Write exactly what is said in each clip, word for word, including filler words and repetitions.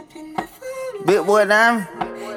Big boy diamond.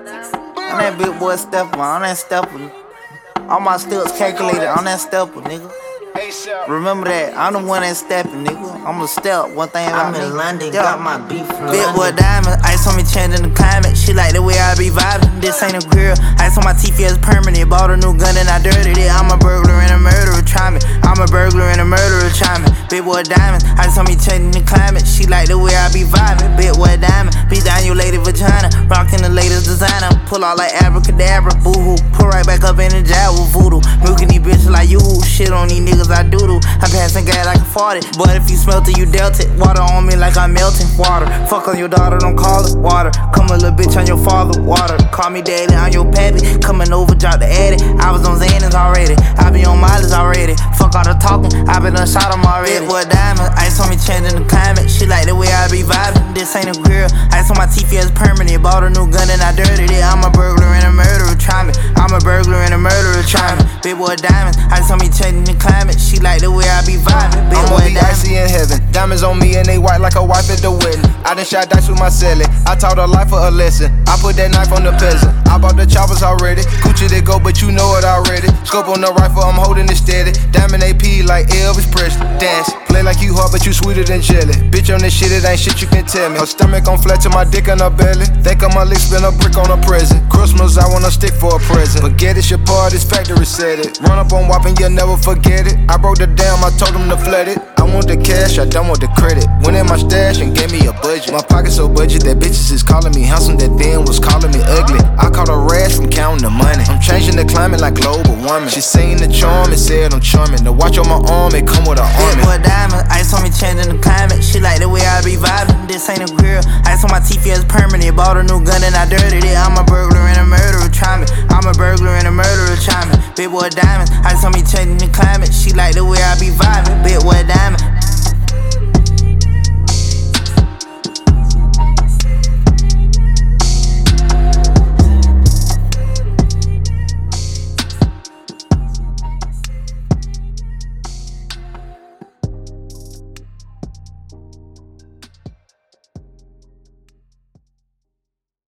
On that big boy stepper, on that stepper. All my steps calculated on that stepper, nigga. Remember that, I'm the one that stepping, nigga. I'm a step, one thing about I'm in me. London, Yo. got my beef from Big London. boy diamond, ice on me changing the climate. She like the way I be vibing. This ain't a grill, ice on my teeth, yeah, it's permanent. Bought a new gun and I dirtied it. I'm a burglar and a murderer, try me. I'm a burglar and a murderer, try me. Big boy diamond, ice on me changing the climate. She like the way I be vibing. Big boy diamond, be down your lady vagina. Rockin' the latest designer, pull out like abracadabra, boo hoo. Pull right back up in the jar with voodoo. Milking these bitches like you, shit on these niggas I doodle. I'm passing gas like a farted, but if you smelt it, you dealt it. Water on me like I'm melting water. Fuck on your daughter, don't call it water. Come a little bitch on your father, water. Call me daddy, I'm your pappy. Coming over, drop the addy. I was on Xanax already, I be on mileage already. Fuck all the talking, I been done shot him already. Big boy diamond, ice on me changing the climate. She like the way I be vibing. This ain't a grill, ice on my teeth, yeah, it's permanent. Bought a new gun and I dirtied it. I'm a burglar and a murderer, try me. I'm a burglar and a murderer, try me. Big boy diamond, ice on me changing the climate. She like the way I be vibing. Big I'ma boy be diamond. icy in heaven. Diamonds on me and they white like a wife at the wedding. I done shot dice with my celly. I taught her life for a lesson. I put that knife on the peasant. I bought the choppers already. Gucci they go, but you know it already. Scope on the rifle, I'm holding it steady. Diamond A P like Elvis Presley. Dance, play like you hard, but you sweeter than jelly. Bitch on this shit, it ain't shit you can tell me. Her stomach on flat to my dick in her belly. Think I'ma lick, spin a brick on a present. Christmas, I want a stick for a present. Forget it, your part, this factory said it. Run up on Whopping, you'll never forget it. I broke the dam, I told him to flood it. I want the cash, I don't want the credit. Went in my stash and gave me a budget. My pocket so budget that bitches is calling me handsome, that then was calling me ugly. I caught a rash from counting the money. I'm changing the climate like global warming. She seen the charm and said I'm charming. The watch on my arm, it come with a army. Big boy diamond, ice on me changing the climate. She like the way I be vibing. This ain't a grill, ice on my teeth, yeah, it's permanent. Bought a new gun and I dirtied it. I'm a burglar and a murderer, try me. I'm a burglar and a murderer, try me. Big boy diamond, ice on me changing the climate. She like the way I be vibing. Big boy diamond.